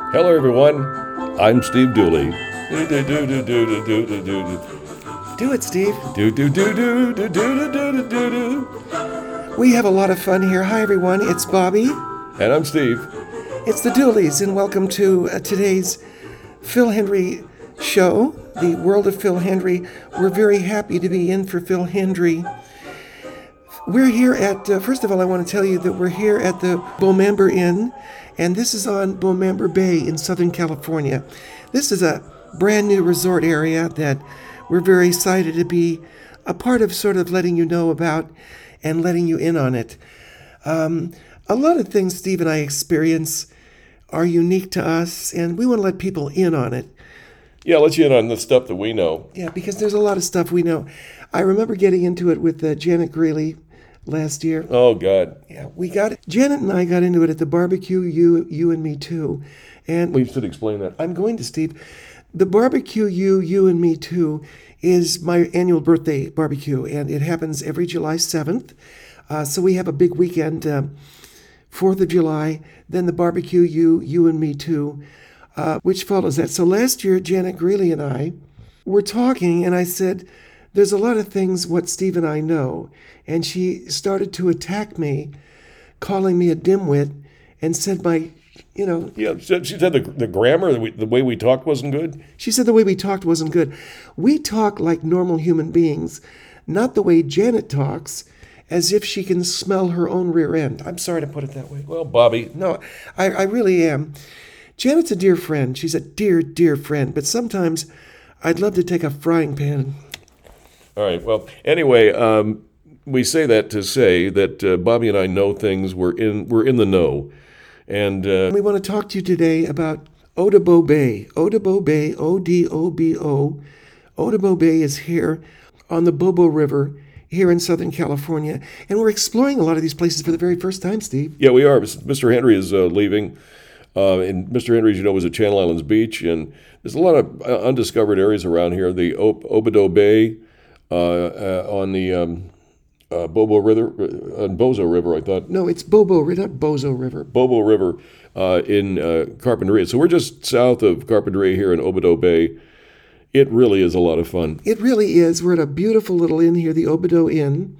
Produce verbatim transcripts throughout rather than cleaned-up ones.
Hello, everyone. I'm Steve Dooley. Do do do do do do do do Do it, Steve. do do do do do do do do do do. We have a lot of fun here. Hi, everyone. It's Bobby. And I'm Steve. It's the Dooleys, and welcome to uh, today's Phil Hendrie show, the World of Phil Hendrie. We're very happy to be in for Phil Hendrie. We're here at, uh, first of all, I want to tell you that we're here at the Beaumember Inn, and this is on Beaumember Bay in Southern California. This is a brand new resort area that we're very excited to be a part of, sort of letting you know about and letting you in on it. Um, a lot of things Steve and I experience are unique to us, and we want to let people in on it. Yeah, let's you in on the stuff that we know. Yeah, because there's a lot of stuff we know. I remember getting into it with uh, Janet Greeley last year. Oh, God. Yeah, we got it. Janet and I got into it at the barbecue, you you and me too. And We should explain that. I'm going to, Steve. The barbecue, you, you and me too, is my annual birthday barbecue, and it happens every July seventh. Uh, so we have a big weekend, uh, fourth of July, then the barbecue, you, you and me too, uh, which follows that. So last year, Janet Greeley and I were talking, and I said, there's a lot of things what Steve and I know. And she started to attack me, calling me a dimwit, and said my, you know, Yeah, she said, she said the, the grammar, the, the way we talked wasn't good. she said the way we talked wasn't good. We talk like normal human beings, not the way Janet talks, as if she can smell her own rear end. I'm sorry to put it that way. Well, Bobby, No, I, I really am. Janet's a dear friend. She's a dear, dear friend. But sometimes I'd love to take a frying pan. all right. Well, anyway, um, we say that to say that uh, Bobby and I know things. We're in we're in the know, and uh, We want to talk to you today about Odobo Bay. Odobo Bay, O D O B O. Odobo Bay is here on the Bobo River here in Southern California. And we're exploring a lot of these places for the very first time, Steve. yeah, we are. Mister Hendrie is uh, leaving, uh, and Mister Hendrie, as you know, was at Channel Islands Beach, and there's a lot of uh, undiscovered areas around here. The o- Obido Bay uh, uh, on the um, uh, Bobo River, uh, on Bozo River, I thought. No, it's Bobo, not Bozo River. Bobo River uh, in uh, Carpinteria. So we're just south of Carpinteria here in Obido Bay. It really is a lot of fun. It really is. We're at a beautiful little inn here, the Obido Inn.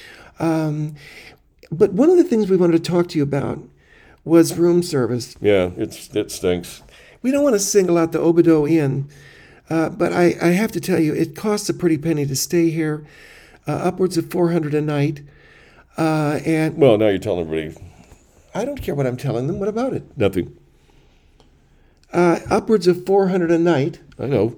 Um, but one of the things we wanted to talk to you about was room service. Yeah, it's it stinks. We don't want to single out the Obido Inn, uh, but I, I have to tell you, it costs a pretty penny to stay here, uh, upwards of four hundred dollars a night. Uh, and Well, now you're telling everybody I don't care what I'm telling them. What about it? nothing. Uh, upwards of four hundred dollars a night. I know.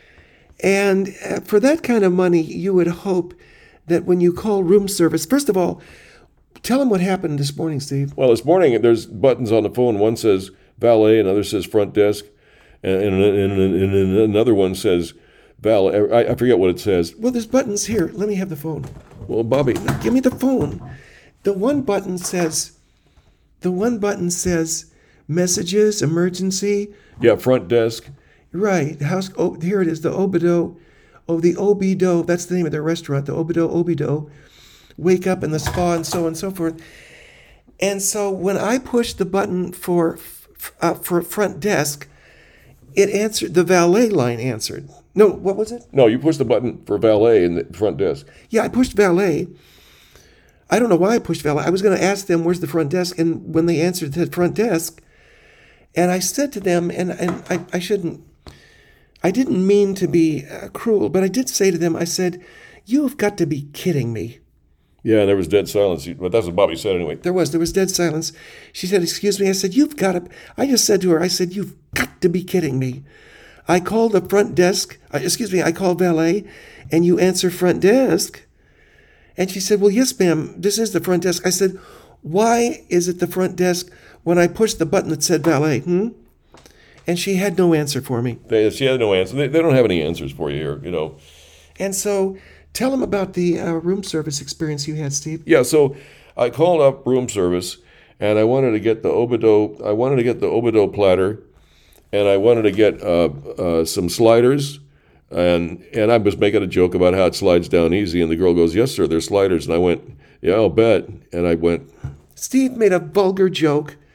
And uh, for that kind of money, you would hope that when you call room service, first of all, tell them what happened this morning, Steve. Well, this morning there's buttons on the phone. One says valet, another says front desk, and, and, and, and, and another one says valet. I, I forget what it says. Well, there's buttons here. Let me have the phone. Well, Bobby, Give me the phone. The one button says, the one button says messages, emergency. yeah, front desk. Right. House. Oh, here it is. The Obido. Oh, the Obido. That's the name of their restaurant. The Obido Obido. Wake up in the spa and so on and so forth. And so when I pushed the button for uh, for front desk, it answered. The valet line answered. No, what was it? No, you push the button for valet in the front desk. Yeah, I pushed valet. I don't know why I pushed valet. I was going to ask them where's the front desk, and when they answered the front desk, and I said to them, and and I, I shouldn't. I didn't mean to be uh, cruel, but I did say to them, I said, you've got to be kidding me. Yeah, and there was dead silence. But that's what Bobby said anyway. There was, there was dead silence. She said, excuse me. I said, you've got to, I just said to her, I said, you've got to be kidding me. I called the front desk, uh, excuse me, I called valet, and you answer front desk. And she said, well, yes, ma'am, this is the front desk. I said, why is it the front desk when I pushed the button that said valet? Hmm? And she had no answer for me. They, she had no answer. They, they don't have any answers for you here, you know. And so tell them about the uh, room service experience you had, Steve. Yeah, so I called up room service, and I wanted to get the Obido. I wanted to get the Obido platter, and I wanted to get uh, uh, some sliders, and and I was making a joke about how it slides down easy, and the girl goes, "Yes, sir, there's sliders," and I went, "Yeah, I'll bet," and I went, Steve made a vulgar joke,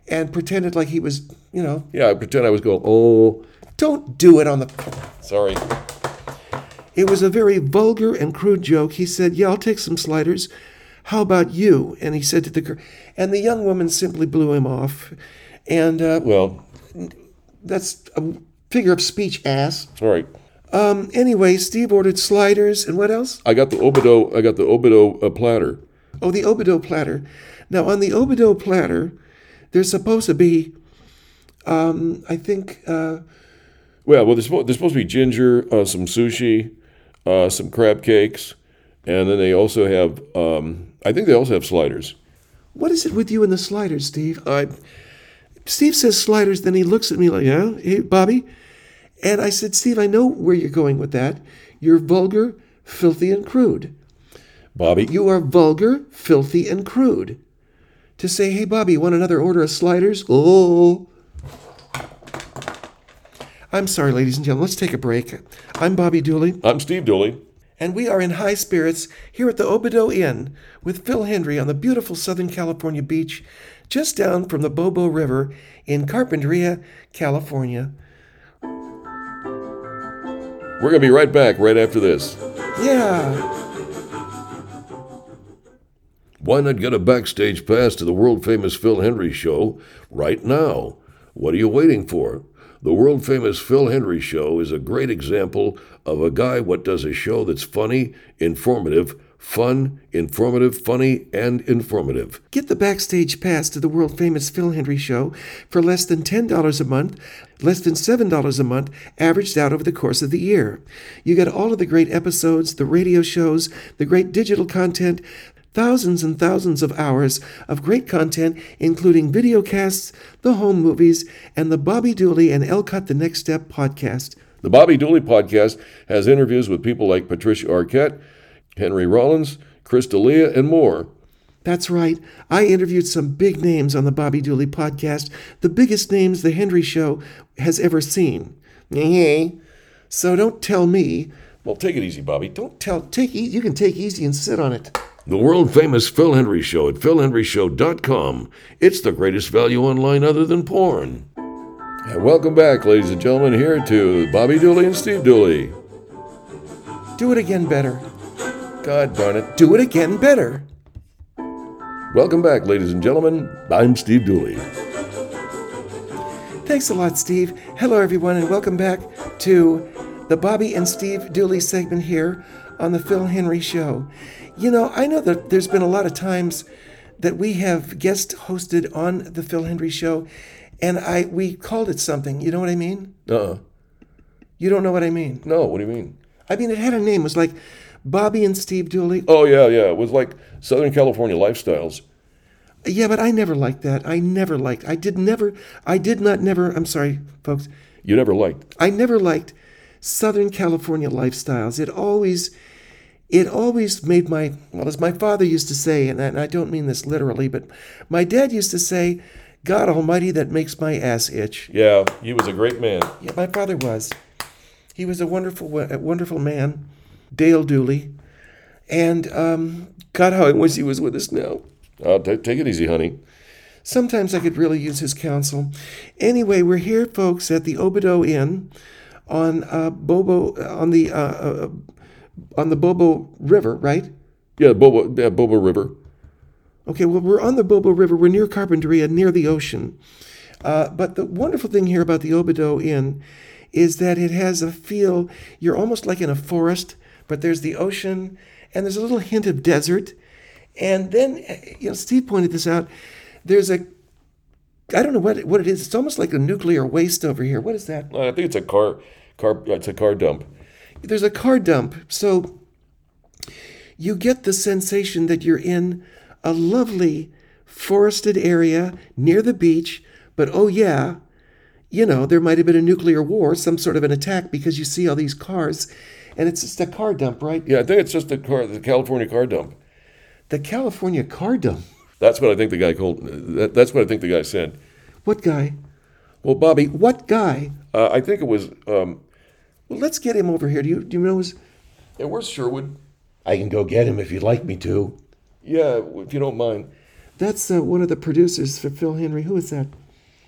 and pretended like he was, you know. Yeah, I pretend I was going, oh, Don't do it on the. sorry. It was a very vulgar and crude joke. He said, "Yeah, I'll take some sliders. How about you?" And he said to the girl, and the young woman simply blew him off. And uh, Well, that's a figure of speech, ass. all right. Um. Anyway, Steve ordered sliders, and what else? I got the Obado. I got the Obado uh, platter. Oh, the Obado platter. Now, on the Obado platter, there's supposed to be, um, I think, uh, Well, well, there's, supposed- there's supposed to be ginger, uh, some sushi, uh, some crab cakes, and then they also have. Um, I think they also have sliders. what is it with you and the sliders, Steve? I, Steve says sliders, then he looks at me like, yeah, hey, Bobby? And I said, Steve, I know where you're going with that. You're vulgar, filthy, and crude. Bobby, You are vulgar, filthy, and crude. To say, hey, Bobby, you want another order of sliders? Oh. I'm sorry, ladies and gentlemen. Let's take a break. I'm Bobby Dooley, I'm Steve Dooley. and we are in high spirits here at the Obado Inn with Phil Hendry on the beautiful Southern California beach just down from the Bobo River in Carpinteria, California. We're gonna be right back right after this. Yeah. Why not get a backstage pass to the world-famous Phil Hendry Show right now? What are you waiting for? The world-famous Phil Hendry Show is a great example of a guy what does a show that's funny, informative, fun, informative, funny, and informative. Get the backstage pass to the world famous Phil Hendry Show for less than ten dollars a month, less than seven dollars a month, averaged out over the course of the year. You get all of the great episodes, the radio shows, the great digital content, thousands and thousands of hours of great content, including videocasts, the home movies, and the Bobby Dooley and Elcott The Next Step podcast. The Bobby Dooley podcast has interviews with people like Patricia Arquette, Henry Rollins, Chris D'Elia, and more. That's right. I interviewed some big names on the Bobby Dooley podcast, the biggest names the Hendry Show has ever seen. So don't tell me. Well, take it easy, Bobby. Don't. Tell take e- you can take easy and sit on it. The world-famous Phil Hendry Show at phil hendry show dot com. It's the greatest value online other than porn. And welcome back, ladies and gentlemen, here to Bobby Dooley and Steve Dooley. Do it again better. God darn it. Do it again better. Welcome back, ladies and gentlemen. I'm Steve Dooley. Thanks a lot, Steve. Hello, everyone, and welcome back to the Bobby and Steve Dooley segment here on the Phil Hendry Show. You know, I know that there's been a lot of times that we have guest hosted on the Phil Hendry Show, and I we called it something. You know what I mean? Uh-uh. You don't know what I mean? No, what do you mean? I mean, it had a name. It was like Bobby and Steve Dooley. Oh, yeah, yeah. It was like Southern California Lifestyles. Yeah, but I never liked that. I never liked. I did never. I did not never. I'm sorry, folks. You never liked. I never liked Southern California lifestyles. It always, it always made my, well, as my father used to say, and I, and I don't mean this literally, but my dad used to say, God almighty, that makes my ass itch. Yeah, he was a great man. Yeah, my father was. He was a wonderful, a wonderful man, Dale Dooley. And um, God, how I wish he was with us now. Uh, t- take it easy, honey. Sometimes I could really use his counsel. Anyway, we're here, folks, at the Obado Inn on uh, Bobo on the uh, uh, on the Bobo River, right? Yeah, Bobo, yeah, Bobo River. Okay, well, we're on the Bobo River. We're near Carpinteria, near the ocean. Uh, but the wonderful thing here about the Obado Inn is that it has a feel. You're almost like in a forest, but there's the ocean, and there's a little hint of desert. And then, you know, Steve pointed this out. There's a, I don't know what it, what it is. It's almost like a nuclear waste over here. What is that? I think it's a car, car. It's a car dump. There's a car dump. So you get the sensation that you're in a lovely forested area near the beach. But oh yeah, you know, there might have been a nuclear war, some sort of an attack, because you see all these cars, and it's just a car dump, right? Yeah, I think it's just the car, the California car dump. The California car dump. That's what I think the guy called. That, that's what I think the guy said. What guy? Well, Bobby, What guy? uh, I think it was. Um, Well, let's get him over here. Do you do you know his? yeah, where's Sherwood? I can go get him if you'd like me to. Yeah, if you don't mind. That's uh, one of the producers for Phil Henry. Who is that?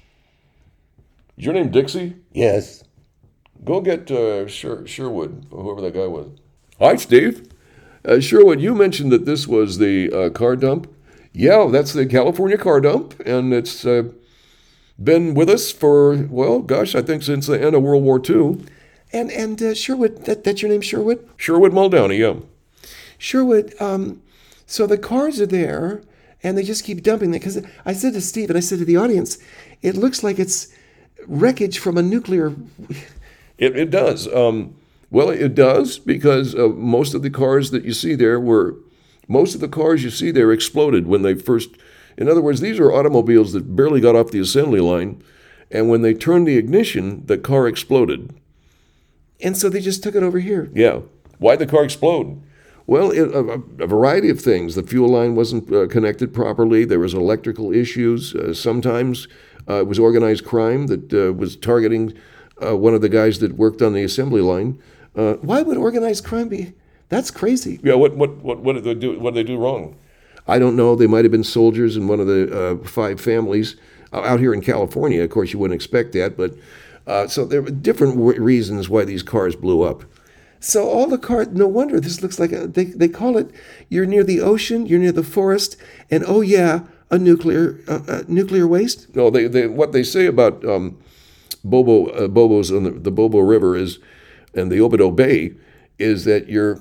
Is your name Dixie? Yes. Go get uh, Sher- Sherwood, or whoever that guy was. Hi, Steve. Uh, Sherwood, you mentioned that this was the uh, car dump. Yeah, that's the California car dump, and it's uh, been with us for, well, gosh, I think since the end of World War Two. And and uh, Sherwood, that, that's your name, Sherwood? Sherwood Muldowney, yeah. Sherwood, um, so the cars are there, and they just keep dumping them. Because I said to Steve, and I said to the audience, it looks like it's wreckage from a nuclear... It, it does. Um, well, it does because uh, most of the cars that you see there were, most of the cars you see there exploded when they first, in other words, these are automobiles that barely got off the assembly line, and when they turned the ignition, the car exploded. And so they just took it over here. Yeah. Why'd the car explode? Well, it, a, a variety of things. The fuel line wasn't uh, connected properly. There was electrical issues. Uh, sometimes uh, it was organized crime that uh, was targeting uh, one of the guys that worked on the assembly line. Uh, Why would organized crime be? That's crazy. yeah. What what what what did they do? What did they do wrong? I don't know. They might have been soldiers in one of the uh, five families uh, out here in California. Of course, you wouldn't expect that, but uh, so there were different w- reasons why these cars blew up. So all the cars, no wonder this looks like a, they they call it. You're near the ocean, you're near the forest, and oh yeah, a nuclear uh, uh, nuclear waste. No, they, they what they say about um, Bobo uh, Bobos on the, the Bobo River is, and the Obido Bay, is that you're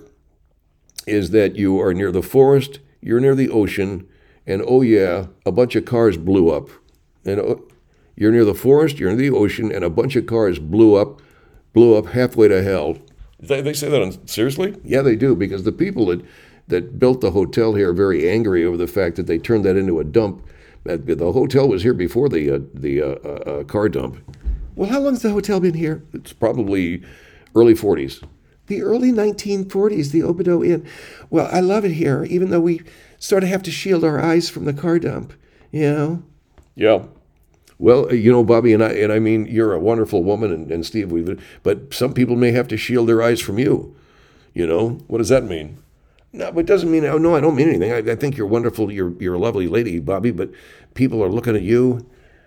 is that you are near the forest, you're near the ocean, and oh yeah, a bunch of cars blew up, and uh, you're near the forest, you're near the ocean, and a bunch of cars blew up, blew up halfway to hell. They, they say that on, seriously? Yeah, they do, because the people that, that built the hotel here are very angry over the fact that they turned that into a dump. Uh, The hotel was here before the uh, the uh, uh, uh, car dump. Well, how long's the hotel been here? It's probably early forties. The early nineteen forties, the Obido Inn. Well, I love it here, even though we sort of have to shield our eyes from the car dump, you know? Yeah. Well, uh, you know, Bobby, and I, and I mean, you're a wonderful woman, and, and Steve, we've, but some people may have to shield their eyes from you. You know, what does that mean? No, but it doesn't mean, oh, no, I don't mean anything. I, I think you're wonderful. You're, you're a lovely lady, Bobby, but people are looking at you.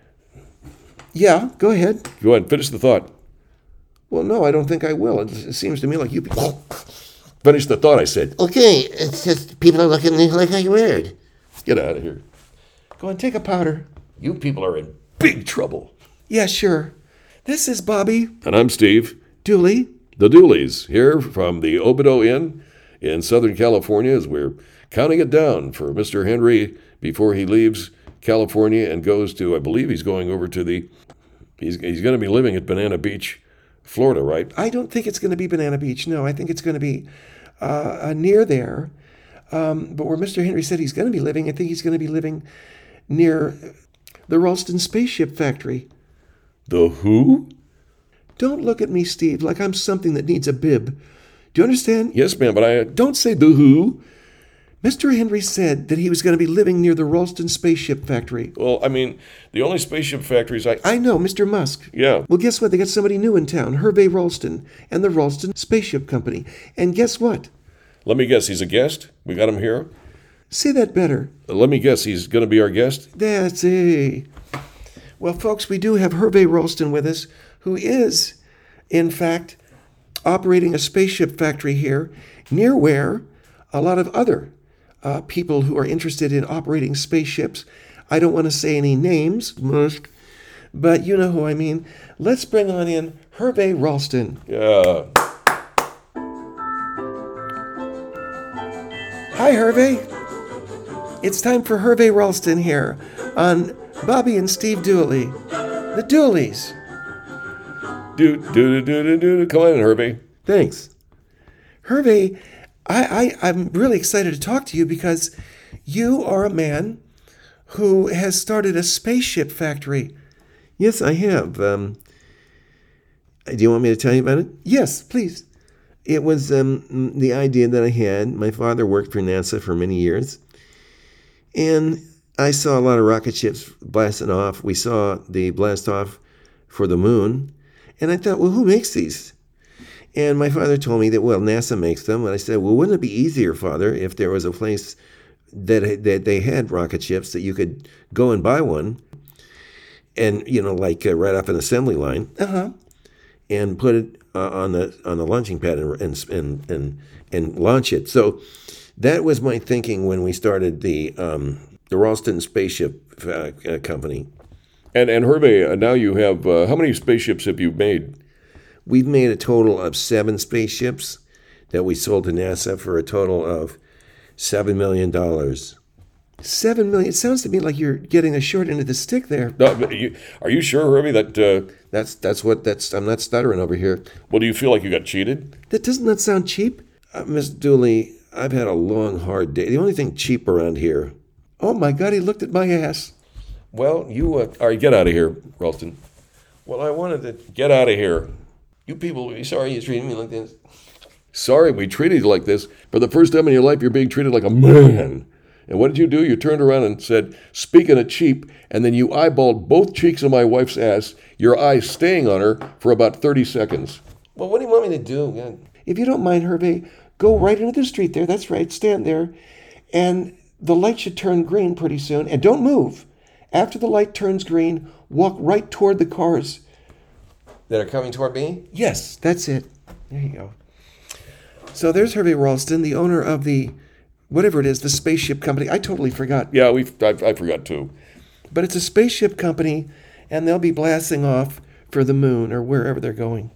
Yeah, go ahead. Go ahead, finish the thought. Well, no, I don't think I will. It, it seems to me like you... Finish the thought, I said. Okay, it's just people are looking at me like I'm weird. Get out of here. Go on, take a powder. You people are in big trouble. Yeah, sure. This is Bobby And I'm Steve. Dooley. The Dooleys, here from the Obido Inn in Southern California, as we're counting it down for Mister Henry before he leaves California and goes to, I believe he's going over to the, he's, he's going to be living at Banana Beach, Florida, right? I don't think it's going to be Banana Beach. No, I think it's going to be uh, uh, near there. Um, but where Mister Henry said he's going to be living, I think he's going to be living near the Ralston Spaceship Factory. The who? Don't look at me, Steve, like I'm something that needs a bib. Do you understand? Yes, ma'am, but I, Don't say the who. Mister Henry said that he was going to be living near the Ralston Spaceship Factory. well, I mean, the only spaceship factories I, I know, Mister Musk. yeah. Well, guess what? They got somebody new in town, Hervé Ralston, and the Ralston Spaceship Company. And guess what? Let me guess, he's a guest? We got him here? Say that better. Uh, Let me guess, he's going to be our guest? That's a. Well, folks, we do have Hervé Ralston with us, who is, in fact, operating a spaceship factory here, near where a lot of other uh, people who are interested in operating spaceships. I don't want to say any names, Musk, but you know who I mean. Let's bring on in Hervé Ralston. Yeah. Hi, Hervé. It's time for Hervé Ralston here on Bobby and Steve Dooley, the Dooleys. Do, do, do, do, do, do. Come on in, Herbie. Thanks. Hervé, I, I, I'm really excited to talk to you because you are a man who has started a spaceship factory. Yes, I have. Um, do you want me to tell you about it? Yes, please. It was um, the idea that I had. My father worked for NASA for many years, and I saw a lot of rocket ships blasting off. We saw the blast off for the moon, and I thought, well, who makes these? And my father told me that, well, NASA makes them. And I said, well, wouldn't it be easier, Father, if there was a place that that they had rocket ships that you could go and buy one, and you know, like uh, right off an assembly line, Uh-huh. and put it uh, on the on the launching pad and and and and, and launch it. So that was my thinking when we started the um, the Ralston Spaceship uh, uh, Company. And and Hervé, uh, now you have uh, how many spaceships have you made? We've made a total of seven spaceships that we sold to NASA for a total of seven million dollars. Seven million. It sounds to me like you're getting a short end of the stick there. No, but you, are you sure, Hervé, that? Uh, That's that's what that's. I'm not stuttering over here. well, do you feel like you got cheated? That doesn't that sound cheap? Uh, Miss Dooley, I've had a long, hard day. The only thing cheap around here. Oh my God, he looked at my ass. Well, you uh, all right? Get out of here, Ralston. Well, I wanted to. Get out of here. You people will be sorry you treated me like this. Sorry, we treated you like this. For the first time in your life, you're being treated like a man. And what did you do? You turned around and said, speaking of cheap, and then you eyeballed both cheeks of my wife's ass, your eyes staying on her for about thirty seconds. Well, what do you want me to do? God. If you don't mind, Hervé, go right into the street there. That's right. Stand there. And the light should turn green pretty soon. And don't move. After the light turns green, walk right toward the cars. That are coming toward me? Yes, that's it. There you go. So there's Hervé Ralston, the owner of the, whatever it is, the spaceship company. I totally forgot. Yeah, we I, I forgot too. But it's a spaceship company, and they'll be blasting off for the moon or wherever they're going.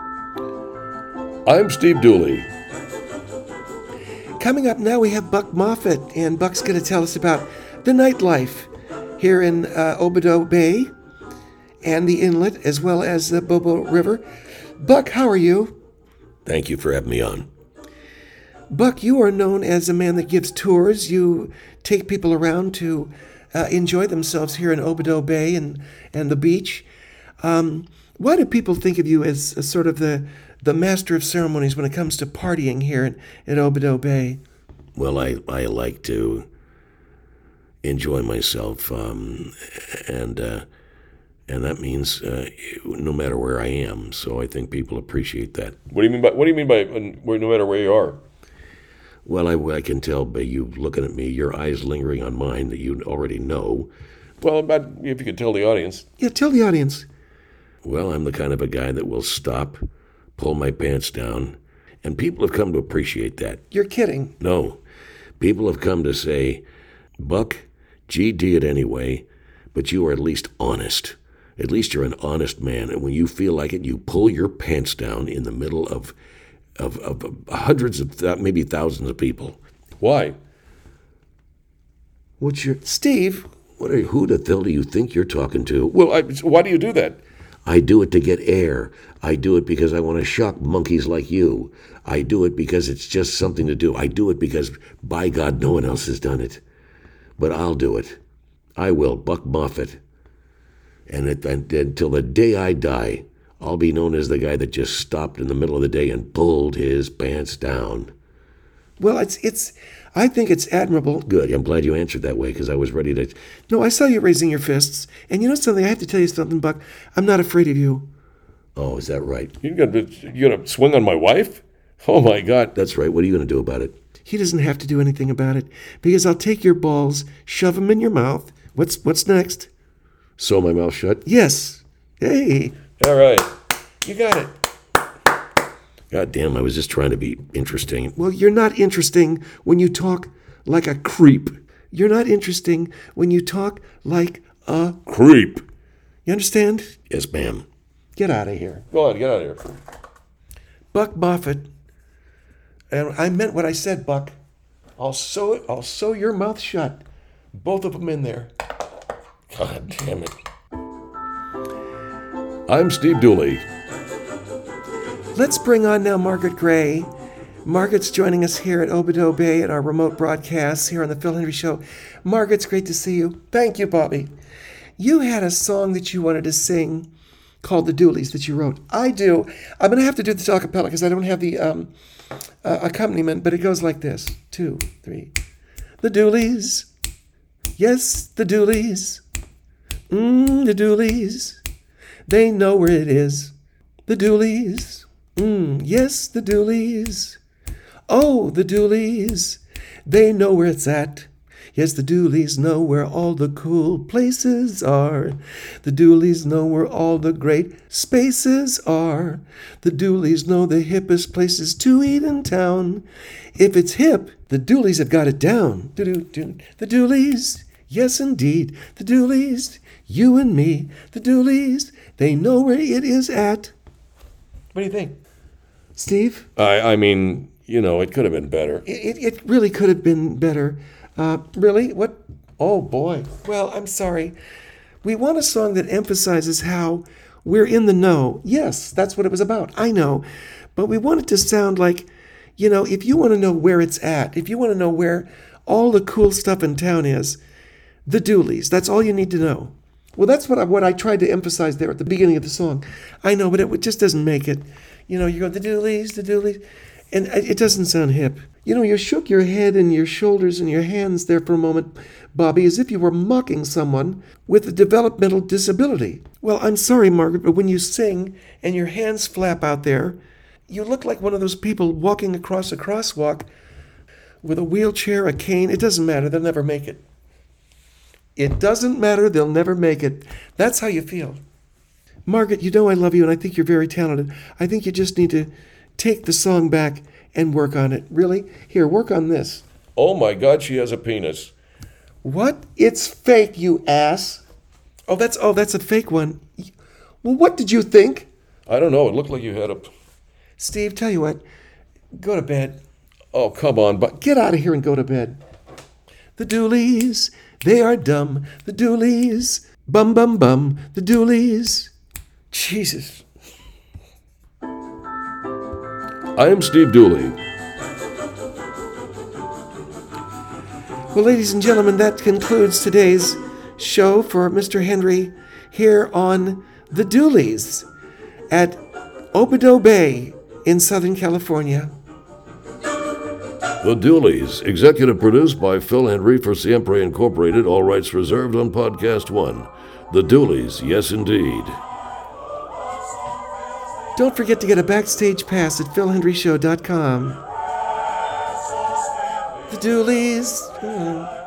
I'm Steve Dooley. Coming up now, we have Buck Moffat, and Buck's going to tell us about the nightlife here in uh, Obido Bay and the inlet, as well as the Bobo River. Buck, how are you? Thank you for having me on. Buck, you are known as a man that gives tours. You take people around to uh, enjoy themselves here in Obido Bay and, and the beach. Um, why do people think of you as, as sort of the, the master of ceremonies when it comes to partying here in, in Obido Bay? Well, I, I like to enjoy myself, um, and uh, and that means uh, no matter where I am. So I think people appreciate that. What do you mean by what do you mean by uh, where- no matter where you are? Well, I, I can tell by you looking at me, your eyes lingering on mine that you already know. Well, about, if you could tell the audience. Yeah, tell the audience. Well, I'm the kind of a guy that will stop, pull my pants down, and people have come to appreciate that. You're kidding. No, people have come to say, Buck, G D it anyway, but you are at least honest. At least you're an honest man, and when you feel like it, you pull your pants down in the middle of of, of, of hundreds of, th- maybe thousands of people. Why? What's your... Steve, What are, who the hell do you think you're talking to? Well, I, why do you do that? I do it to get air. I do it because I want to shock monkeys like you. I do it because it's just something to do. I do it because, by God, no one else has done it. But I'll do it. I will, Buck Moffat. And, it, and until the day I die, I'll be known as the guy that just stopped in the middle of the day and pulled his pants down. well, it's... it's. I think it's admirable. Good. I'm glad you answered that way because I was ready to... No, I saw you raising your fists. And you know something? I have to tell you something, Buck. I'm not afraid of you. Oh, is that right? You gonna you gonna swing on my wife? Oh my God! That's right. What are you going to do about it? He doesn't have to do anything about it. Because I'll take your balls, shove them in your mouth. What's what's next? Sew my mouth shut? Yes. Hey, All right. you got it. God damn, I was just trying to be interesting. Well, you're not interesting when you talk like a creep. You're not interesting when you talk like a... Creep. You understand? Yes, ma'am. Get out of here. Go on, get out of here. Buck Moffat. And I meant what I said, Buck. I'll sew it. I'll sew your mouth shut. Both of them in there. God damn it. I'm Steve Dooley. Let's bring on now Margaret Gray. Margaret's joining us here at Obido Bay at our remote broadcasts here on the Phil Henry Show. Margaret's great to see you. Thank you, Bobby. You had a song that you wanted to sing called The Dooleys that you wrote. I do. I'm going to have to do this a cappella because I don't have the um, uh, accompaniment, but it goes like this. Two, three. The Dooleys. Yes, the Dooleys. Mmm, the Dooleys. They know where it is. The Dooleys. Mmm, yes, the Dooleys. Oh, the Dooleys. They know where it's at. Yes, the Dooleys know where all the cool places are. The Dooleys know where all the great spaces are. The Dooleys know the hippest places to eat in town. If it's hip, the Dooleys have got it down. Doo-doo-doo. The Dooleys, yes indeed, the Dooleys, you and me, the Dooleys, they know where it is at. What do you think? Steve? I, I mean, you know, it could have been better. It, it really could have been better. Uh, really? What? Oh, boy. Well, I'm sorry. We want a song that emphasizes how we're in the know. Yes, that's what it was about. I know. But we want it to sound like, you know, if you want to know where it's at, if you want to know where all the cool stuff in town is, the Dooleys. That's all you need to know. Well, that's what I, what I tried to emphasize there at the beginning of the song. I know, but it just doesn't make it. You know, you go, the Dooleys, the Dooleys, and it doesn't sound hip. You know, you shook your head and your shoulders and your hands there for a moment, Bobby, as if you were mocking someone with a developmental disability. Well, I'm sorry, Margaret, but when you sing and your hands flap out there, you look like one of those people walking across a crosswalk with a wheelchair, a cane. It doesn't matter. They'll never make it. It doesn't matter. They'll never make it. That's how you feel. Margaret, you know I love you, and I think you're very talented. I think you just need to take the song back and work on it. Really? Here, work on this. Oh my God, she has a penis. What? It's fake, you ass. Oh, that's oh, that's a fake one. Well, what did you think? I don't know. It looked like you had a. Steve, tell you what. Go to bed. Oh, come on, but Get out of here and go to bed. The Dooleys, they are dumb. The Dooleys, bum bum bum. The Dooleys. Jesus. I am Steve Dooley. Well, ladies and gentlemen, that concludes today's show for Mister Henry here on The Dooleys at Obido Bay in Southern California. The Dooleys, executive produced by Phil Henry for Siempre Incorporated, all rights reserved on Podcast One. The Dooleys, yes indeed. Don't forget to get a backstage pass at phil henry show dot com. The Dooleys. hmm.